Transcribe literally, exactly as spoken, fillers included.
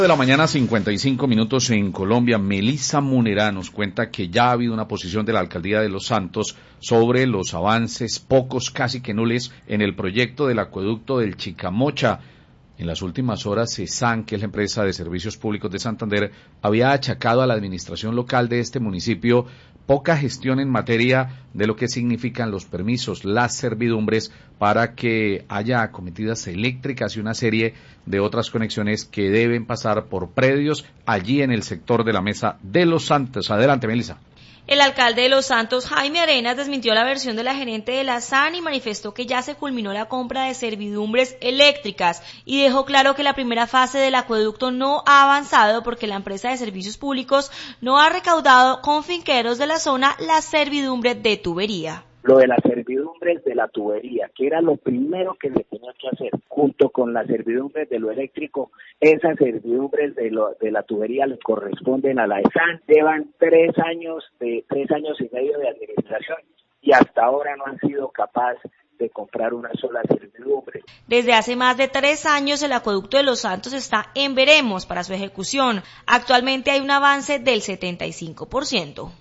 De la mañana, cincuenta y cinco minutos en Colombia. Melissa Munerá nos cuenta que ya ha habido una posición de la Alcaldía de Los Santos sobre los avances, pocos, casi que nulos, en el proyecto del acueducto del Chicamocha. En las últimas horas, CESAN, que es la empresa de servicios públicos de Santander, había achacado a la administración local de este municipio poca gestión en materia de lo que significan los permisos, las servidumbres para que haya acometidas eléctricas y una serie de otras conexiones que deben pasar por predios allí en el sector de la Mesa de Los Santos. Adelante, Melissa. El alcalde de Los Santos, Jaime Arenas, desmintió la versión de la gerente de la S A N y manifestó que ya se culminó la compra de servidumbres eléctricas y dejó claro que la primera fase del acueducto no ha avanzado porque la empresa de servicios públicos no ha recaudado con finqueros de la zona la servidumbre de tubería. Lo de las servidumbres de la tubería, que era lo primero que se tenía que hacer, junto con las servidumbres de lo eléctrico, esas servidumbres de, lo, de la tubería le corresponden a la S A N. Llevan tres años, de tres años y medio de administración y hasta ahora no han sido capaces de comprar una sola servidumbre. Desde hace más de tres años el acueducto de Los Santos está en veremos para su ejecución. Actualmente hay un avance del setenta y cinco por ciento.